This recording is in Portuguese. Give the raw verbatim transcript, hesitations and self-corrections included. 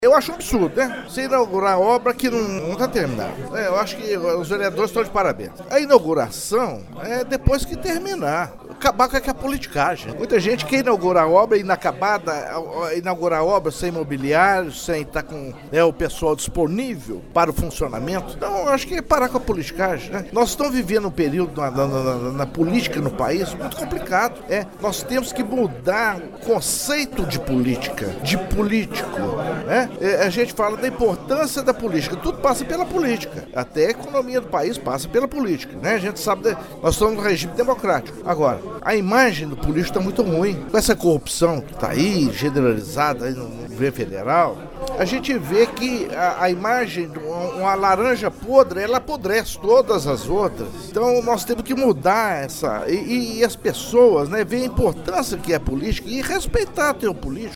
Eu acho um absurdo, né? Você inaugurar a obra que não está terminada. É, eu acho que os vereadores estão de parabéns. A inauguração é depois que terminar. Acabar com aquela politicagem. Muita gente quer inaugurar a obra inacabada, inaugurar a obra sem mobiliário, sem estar com né, o pessoal disponível para o funcionamento. Então, eu acho que é parar com a politicagem, né? Nós estamos vivendo um período na, na, na, na política no país muito complicado. É, nós temos que mudar o conceito de política, de político, né? A gente fala da importância da política, tudo passa pela política, até a economia do país passa pela política, né? A gente sabe, que nós estamos no regime democrático. Agora, a imagem do político está muito ruim, com essa corrupção que está aí, generalizada aí no governo federal, a gente vê que a, a imagem de uma, uma laranja podre, ela apodrece todas as outras. Então nós temos que mudar essa, e, e as pessoas, né, ver a importância que é a política e respeitar até o político.